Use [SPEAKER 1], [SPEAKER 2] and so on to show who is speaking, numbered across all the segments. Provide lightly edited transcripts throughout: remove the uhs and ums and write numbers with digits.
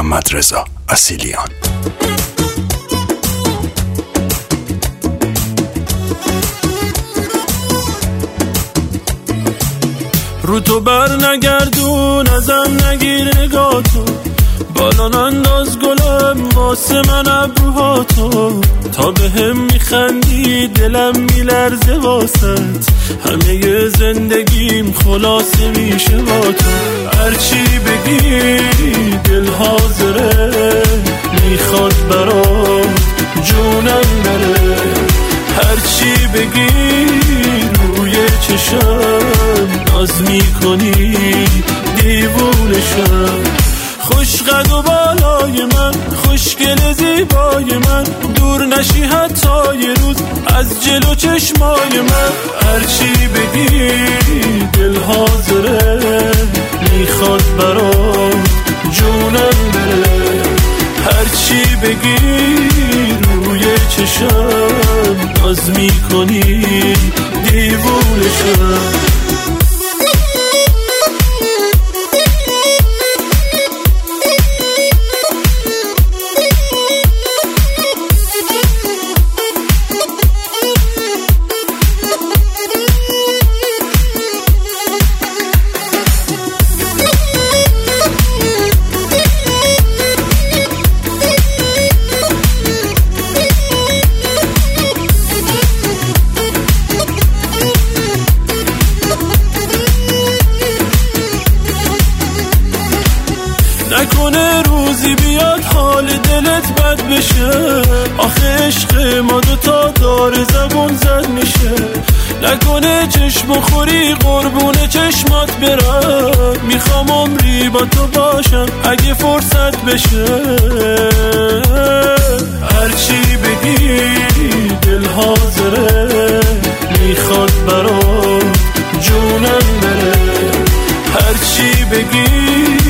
[SPEAKER 1] محمد رضا اصیلیان.
[SPEAKER 2] رو تو بر نگردون ازم نگیر نگاتو، بالان انداز گلم واسه من ابروهاتو، تا به هم میخندی دلم میلرزه واسط، همه زندگیم خلاصه میشه با تو. هرچی بگی دل حاضره، میخواد برات جونم بره، هرچی بگی روی چشم ناز میکنی دیوونشم. خوشقد و بالای من، خوشگل زیبای من، دور نشی حتی یه روز از جلو چشمای من. هرچی بگی دل حاضره، میخواد برات جونم بره، هرچی بگی روی چشم ناز میکنی دیوونشم. نکنه روزی بیاد حال دلت بد بشه، آخه عشق ما دوتا داره زبون زد میشه. نکنه چشم خوری قربون چشمات برم، میخوام عمری با تو باشم اگه فرصت بشه. هرچی بگی دل حاضره، میخواد برات جونم بره، هرچی بگی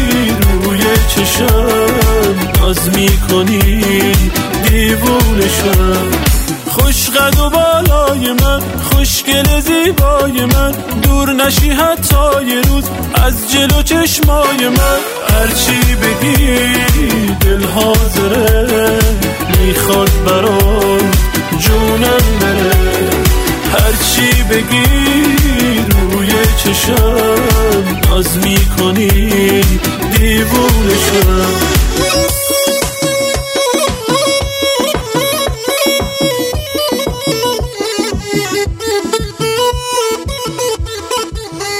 [SPEAKER 2] چشم ناز میکنی دیوونشم. خوشقد و بالای من، خوشگل زیبای من، دور نشی حتی یه روز از جلو چشمای من. هرچی بگی دل حاضره، میخواد برات جونم بره، هرچی بگی روی چشم ناز میکنی دیوونشم.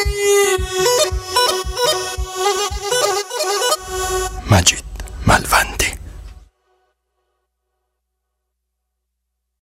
[SPEAKER 1] مجید ملوند.